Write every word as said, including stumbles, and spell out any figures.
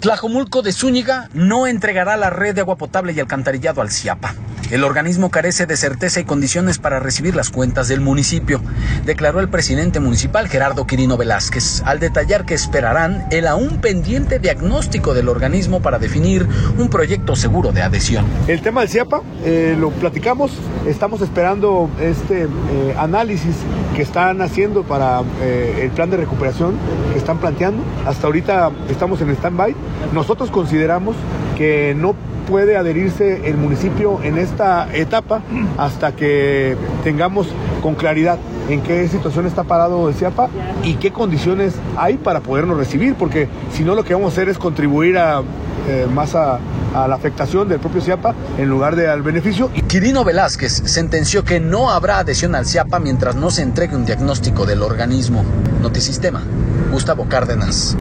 Tlajomulco de Zúñiga no entregará la red de agua potable y alcantarillado al CIAPA. El organismo carece de certeza y condiciones para recibir las cuentas del municipio, declaró el presidente municipal Gerardo Quirino Velázquez, al detallar que esperarán el aún pendiente diagnóstico del organismo para definir un proyecto seguro de adhesión. El tema del CIAPA eh, lo platicamos, estamos esperando este eh, análisis que están haciendo para eh, el plan de recuperación que están planteando. Hasta ahorita estamos en stand-by. Nosotros consideramos que no puede adherirse el municipio en esta etapa hasta que tengamos con claridad en qué situación está parado el CIAPA y qué condiciones hay para podernos recibir, porque si no lo que vamos a hacer es contribuir a, eh, más a, a la afectación del propio CIAPA en lugar de al beneficio. Quirino Velázquez sentenció que no habrá adhesión al CIAPA mientras no se entregue un diagnóstico del organismo. Notisistema, Gustavo Cárdenas.